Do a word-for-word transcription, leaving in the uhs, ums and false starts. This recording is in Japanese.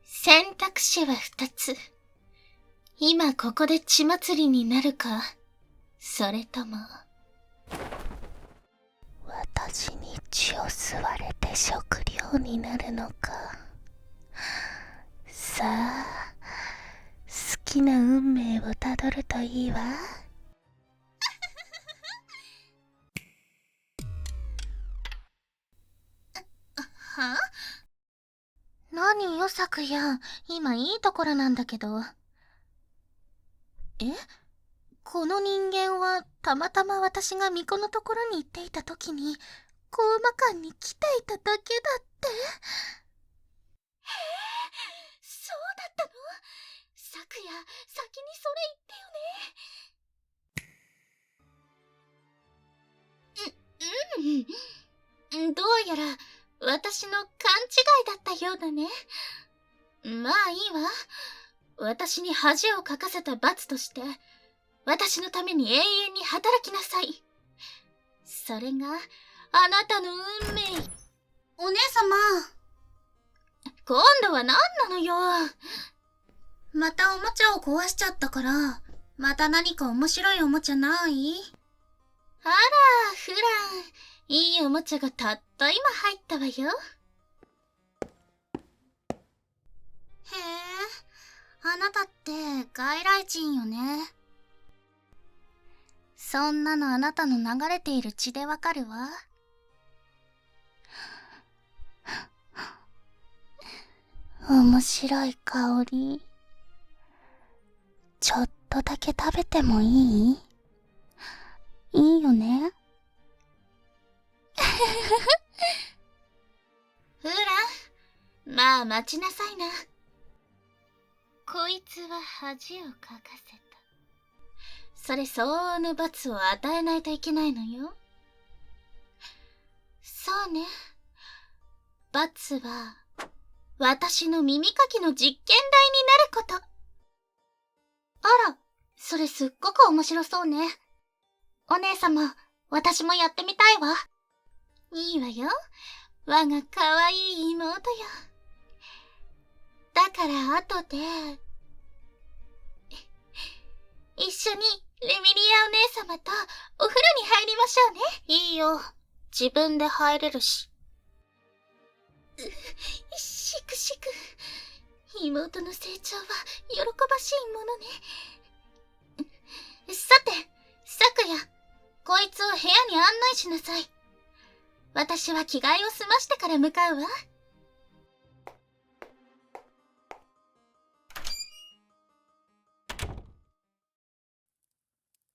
選択肢は二つ。今ここで血祭りになるか、それとも。私に血を吸われて食料になるのか。さあ、好きな運命をたどるといいわ。は？何よ、昨夜。今いいところなんだけど。え？この人間はたまたま私が巫女のところに行っていた時にコウマ館に来ていただけだって。へえ、そうだったの？昨夜先にそれ言ってよね。う、うん。どうやら私の勘違いだったようだね。まあいいわ。私に恥をかかせた罰として私のために永遠に働きなさい。それがあなたの運命。お姉様、今度は何なのよ。またおもちゃを壊しちゃったから、また何か面白いおもちゃない？あら、フラン、いいおもちゃがたった今入ったわよ。へえ、あなたって外来人よね。そんなのあなたの流れている血でわかるわ。面白い香り。ちょっとだけ食べてもいい？いいよね？フラン、まあ待ちなさいな。こいつは恥をかかせた。それ相応の罰を与えないといけないのよ。そうね。罰は私の耳かきの実験台になること。あら、それすっごく面白そうね。お姉様、私もやってみたいわ。いいわよ。我が可愛い妹よ。だから後で一緒にレミリアお姉様とお風呂に入りましょうね。いいよ。自分で入れるし。う、しくしく。妹の成長は喜ばしいものね。さて、昨夜、こいつを部屋に案内しなさい。私は着替えを済ましてから向かうわ。